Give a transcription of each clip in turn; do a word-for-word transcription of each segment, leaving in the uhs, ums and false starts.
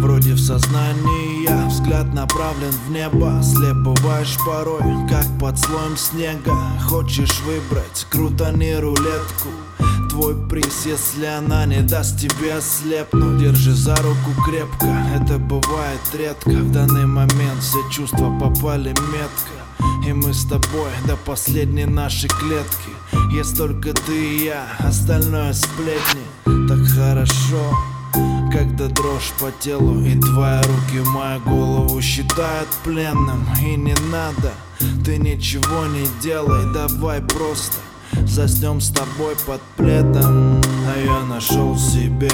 вроде в сознании я, взгляд направлен в небо. Слеп бываешь порой, как под слоем снега. Хочешь выбрать, крутани рулетку. Твой приз, если она не даст тебе ослепнуть. Держи за руку крепко, это бывает редко. В данный момент все чувства попали метко, и мы с тобой до последней нашей клетки. Есть только ты и я, остальное сплетни. Так хорошо, когда дрожь по телу, и твои руки мою голову считают пленным. И не надо, ты ничего не делай, давай просто заснем с тобой под пледом. А я нашел себе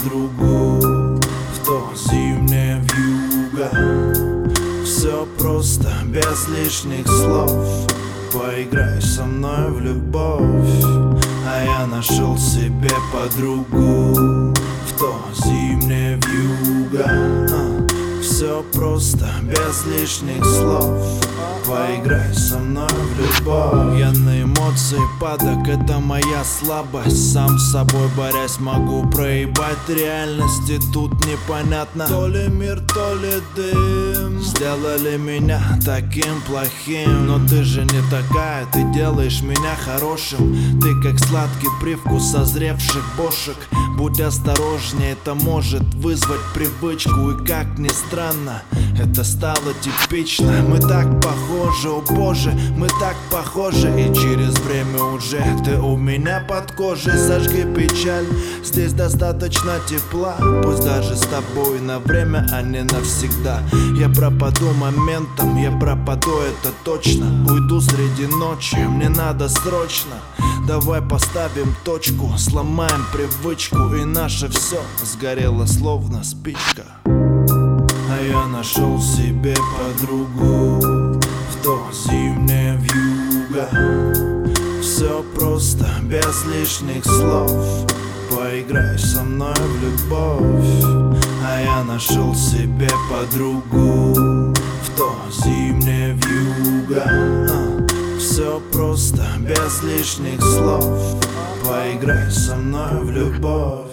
подругу в то зимнее вьюга. Все просто, без лишних слов. Поиграй со мной в любовь. А я нашел себе подругу в то зимнее вьюга. а, Все просто, без лишних слов. Поиграй со мной в любовь. Я на эмоции падок, это моя слабость. Сам с собой борясь могу проебать реальности. Тут непонятно, то ли мир, то ли дым сделали меня таким плохим. Но ты же не такая, ты делаешь меня хорошим. Ты как сладкий привкус созревших бошек. Будь осторожнее, это может вызвать привычку. И как ни странно, это стало типично. Мы так похожи, о боже, мы так похожи. И через время уже ты у меня под кожей. Сожги печаль, здесь достаточно тепла. Пусть даже с тобой на время, а не навсегда. Я пропаду моментом, я пропаду, это точно. Уйду среди ночи, мне надо срочно. Давай поставим точку, сломаем привычку. И наше все сгорело словно спичка. А я нашел себе подругу в то зимнее вьюга. Все просто, без лишних слов. Поиграй со мной в любовь. А я нашел себе подругу в то зимнее вьюга. а, Все просто, без лишних слов. Поиграй со мной в любовь.